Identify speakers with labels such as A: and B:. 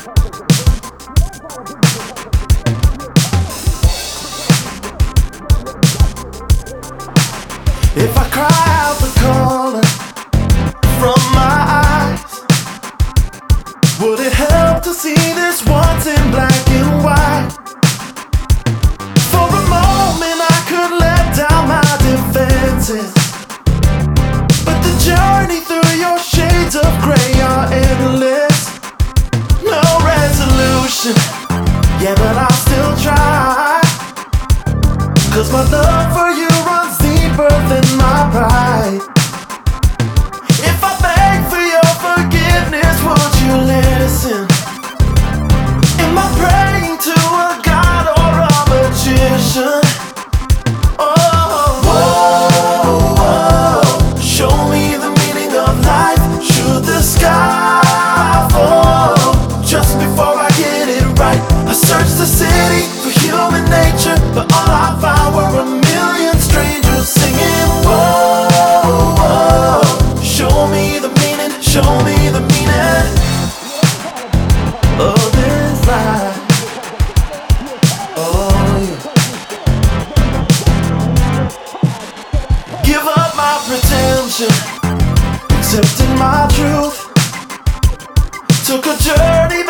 A: If I cry out the color from my eyes, would it help to see this once in black and white? For a moment I could let down my defenses, but the journey through your shades of gray are endless. No resolution, yeah, but I'll still try, 'cause my love for you runs deeper than my pride. If I beg for your forgiveness, would you listen? Am I praying to a god or a magician? Oh, whoa, whoa. Show me the meaning of life. Should the sky fall just before I get it right? I searched the city for human nature, but all I found were a million strangers singing, whoa, whoa. Show me the meaning, show me the meaning of this life. Oh yeah. Give up my pretension, accepting my truth. Took a journey